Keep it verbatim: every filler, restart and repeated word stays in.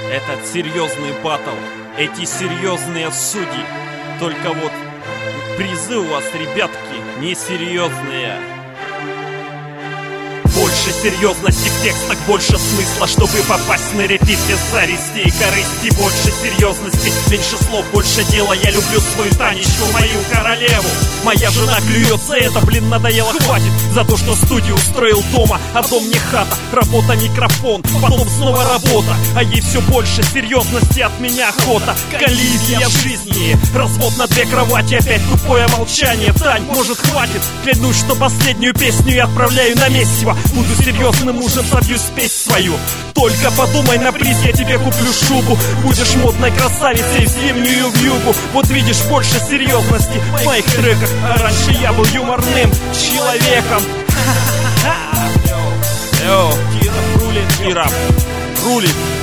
Этот серьезный батл, эти серьезные судьи. Только вот призы у вас, ребятки, несерьезные. Больше серьезности в текстах, больше смысла, чтобы попасть на репит без зависти и корысти. Больше серьезности, меньше слов, больше дела. Я люблю свою Танечку, мою королеву. Моя жена клюется, это, блин, надоело, хватит. За то, что студию устроил дома, а дом не хата. Работа, микрофон, потом снова работа. А ей все больше серьезности, от меня охота. Коллизия в жизни, развод на две кровати, опять тупое молчание. Тань, может, хватит? Клянусь, что последнюю песню я отправляю на месиво. Буду серьезным мужем, собью спесь свою. Только подумай на приз, я тебе куплю шубу. Будешь модной красавицей в зимнюю вьюгу. Вот видишь, больше серьезности в моих треках. А раньше я был юморным человеком. Йоу, Кира рулит, Кира рулит.